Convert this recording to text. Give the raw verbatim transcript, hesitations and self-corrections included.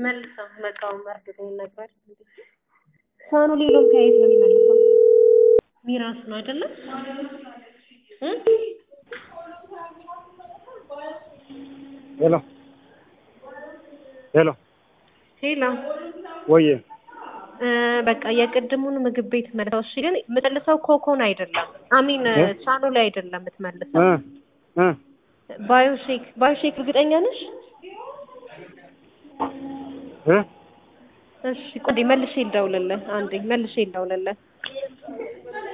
መልሰው መቃወም አድርገው ነበር ሳኑ ሌሎም ከየት ነው የሚመልሰው ሚራስ ነው አይደለ እ ሄሎ ሄሎ ሄሎ ወዬ በቃ የቅድሙን ምግብ ቤት መልሰው እሺ ግን የምትመልሰው ኮኮን አይደለም አሚን ሳኑ ላይ አይደለም የምትመልሰው እ እ ባዮሼክ ባዮሼክ እርግጠኛ ነሽ እ እሺ ቆይ መልሼ ልደውልልህ አንዴ መልሼ ልደውልልህ